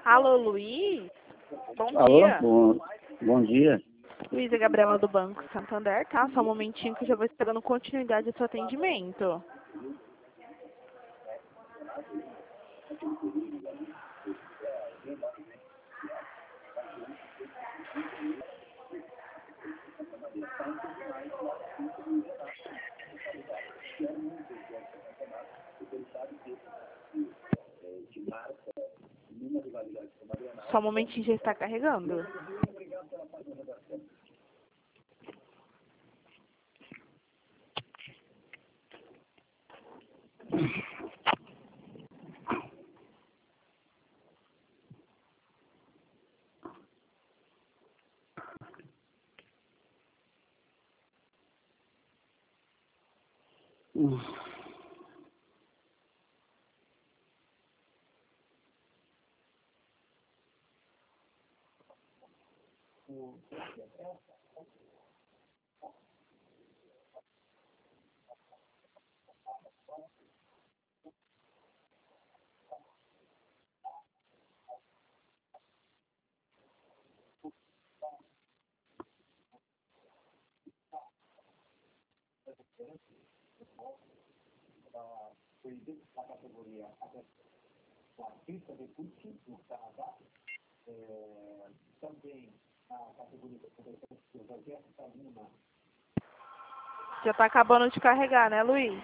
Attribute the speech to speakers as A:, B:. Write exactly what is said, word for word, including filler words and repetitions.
A: Alô, Luiz? Bom
B: Alô,
A: dia.
B: bom, bom dia.
A: Luiz e Gabriela do Banco Santander, tá? Só um momentinho que eu já vou estar dando continuidade ao seu atendimento. Só um momentinho, já está carregando.
B: Hum. Já está acabando de carregar, né, Luiz?